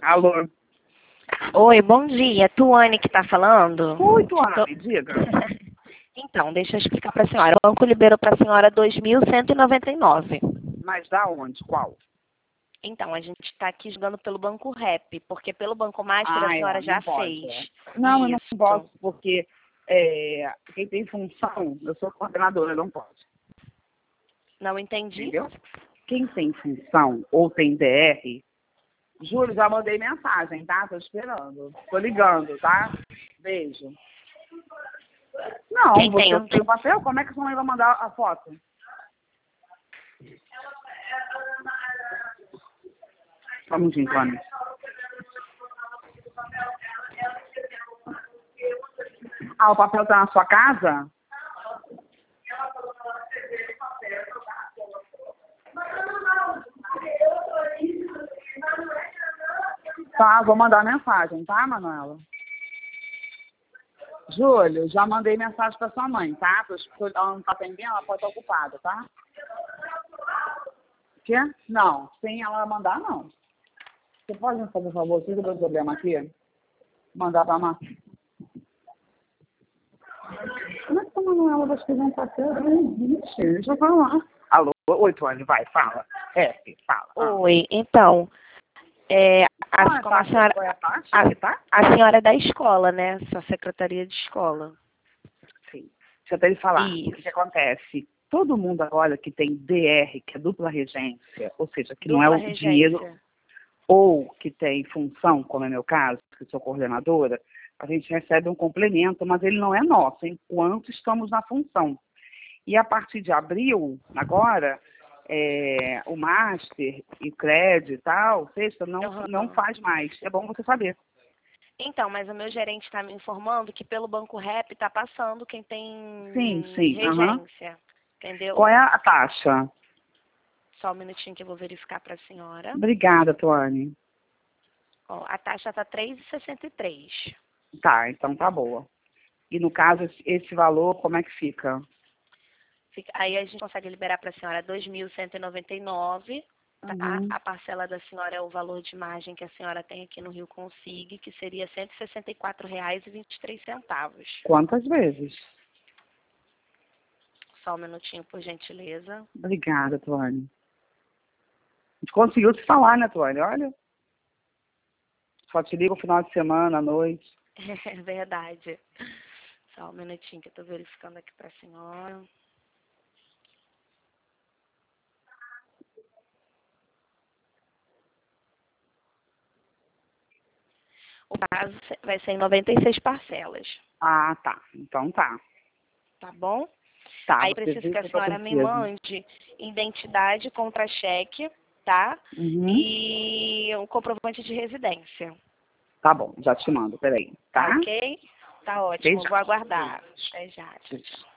Alô? Oi, bom dia. Tuane que está falando? Oi, Tuane, diga. Então, deixa eu explicar para a senhora. O banco liberou para a senhora 2.199. Mas da onde? Qual? Então, a gente está aqui jogando pelo Banco Rep, porque pelo Banco Master a senhora já não pode. fez. Não, eu não Isso. posso, porque quem tem função, eu sou coordenadora, não pode. Não entendi. Entendeu? Quem tem função ou tem DR, Júlio, já mandei mensagem, tá? Tô esperando. Tô ligando, tá? Beijo. Não, Quem você tem não tem o papel? Como é que sua mãe vai mandar a foto? Só um minutinho, Tuane. Ah, o papel tá na sua casa? Tá, vou mandar mensagem, tá, Manuela? Júlio, já mandei mensagem pra sua mãe, tá? Ela não tá atendendo, ela pode estar ocupada, tá? Quê? Não, sem ela mandar, não. Você pode me fazer um favor, se eu problema aqui? Mandar pra Má. Como é que a Manuela vai escrever um papel? Vixe, deixa eu falar. Alô? Oi, Tuane, vai, fala. Fala. Oi, então, como a senhora, Qual é a taxa que tá? a senhora é da escola, né? Sua secretaria de escola. Sim. Deixa eu até lhe falar. Isso. O que acontece? Todo mundo agora que tem DR, que é dupla regência, ou seja, que não é Dupla o dinheiro, regência. ou que tem função, como é meu caso, que sou coordenadora, a gente recebe um complemento, mas ele não é nosso, enquanto estamos na função. E a partir de abril, agora, o Master e crédito e tal, sexta, não faz mais. É bom você saber. Então, mas o meu gerente está me informando que pelo Banco Rep está passando quem tem Sim. regência. Entendeu? Qual é a taxa? Só um minutinho que eu vou verificar para a senhora. Obrigada, Tuane. Ó, a taxa está 3,63. Tá, então tá boa. E no caso, esse valor, como é que fica? Aí a gente consegue liberar para a senhora 2.199. Tá? Uhum. A parcela da senhora é o valor de margem que a senhora tem aqui no Rio Consig, que seria R$ 164,23. Quantas vezes? Só um minutinho, por gentileza. Obrigada, Tuane. A gente conseguiu te falar, né, Tuane? Olha. Só te ligo no final de semana, à noite. É verdade. Só um minutinho que eu estou verificando aqui para a senhora. O prazo vai ser em 96 parcelas. Ah, tá. Então tá. Tá bom? Tá, Aí você preciso viu que que a eu tô senhora me preciso. mande identidade, contra-cheque, tá? Uhum. E um comprovante de residência. Tá bom, já te mando, peraí. Tá Tá? ok? Tá ótimo, Beijo. vou aguardar. Até já. Tchau, tchau.